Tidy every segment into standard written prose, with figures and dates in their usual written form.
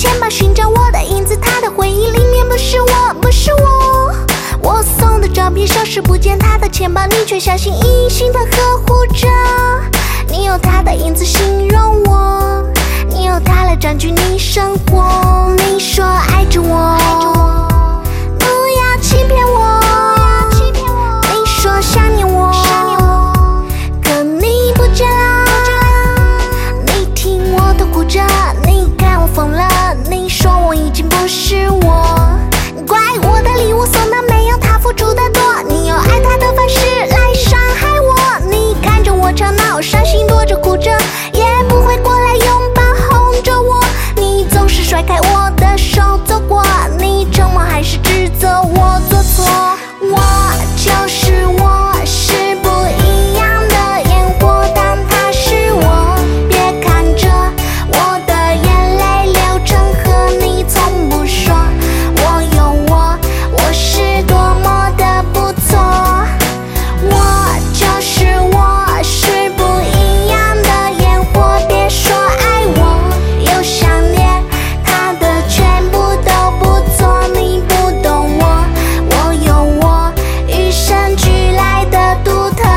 钱包寻找我的影子，他的回忆里面不是我，不是我。我送的照片消失不见，他的钱包你却小心翼翼心疼呵护着。你有他的影子形容我，你有他来占据你生活。你说爱着我，不要欺骗我。你说想念我，可你不见了。你听我的哭着，你看我疯了。你说我已经不是我，怪我的礼物送的没有他付出的多。你用爱他的方式来伤害我，你看着我吵闹，伤心躲着哭着，也不会过来拥抱哄着我。你总是甩开我的手走过，你沉默还是指责我做错。我就是我，是不一样的烟火，但他是我。别看着我的眼泪流成河，你从不说我有我，我是多么的不错。我就是我，是不一样的烟火，别说爱我又想念，他的全部都不错。你不懂我，我有我与生俱来的独特。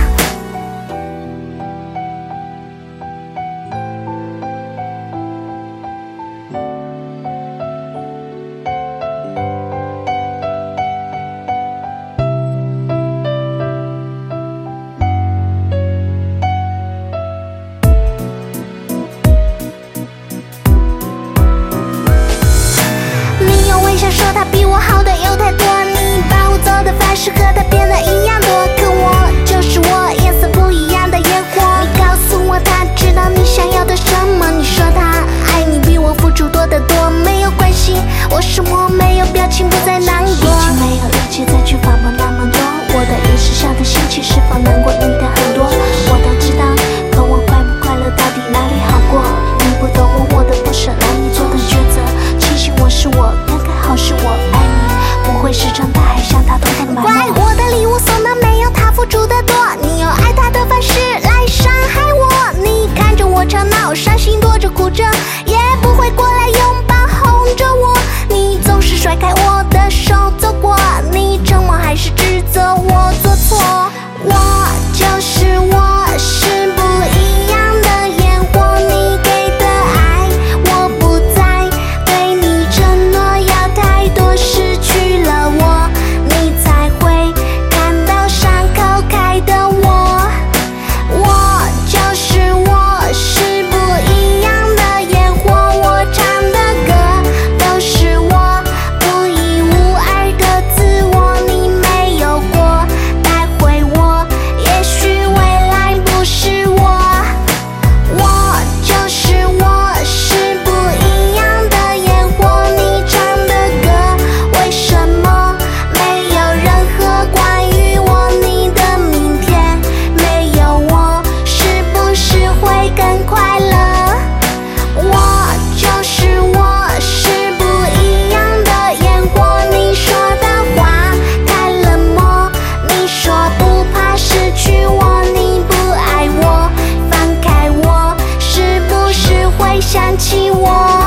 你用微笑说他比我好的有太多，你把我走的方式和他变得一样多，可我就是我，颜色不一样的烟火。你告诉我他知道你想要的什么，你说他爱你比我付出多得多，没有关系，我是我，没有表情，不再难过，已经没有力气再去反驳那么多。我的意识上的心情是否难过你的很多，我都知道，可我快不快乐到底哪里好过？你不懂我的不舍，难以做的抉择，庆幸我是我，刚刚好是我爱你，不会石沉大海，像他偷偷埋没。怪我的礼物送的没有他付出的多，你用爱他的方式来伤害我，你看着我吵闹，伤心躲着哭着，也不会过来拥抱哄着我。你总是甩开我的手走过，你沉默还是指责我做错。我就是我，是不一样的烟火，你给的爱我不再对你承诺，要太多失去了我，你才会看到伤口开的我。我就是我，是不一样的烟火，我唱的歌都是我独一无二的自我，你没有过，带回我，也许未来不是我。我就是我，是不一样的烟火，你唱的歌为什么没有任何关于我？你的明天没有我，是不是会更快乐？我就是我，是不一样的烟火，你说的话太冷漠，你说不怕失去我，你不爱我，放开我，是不是会想起我？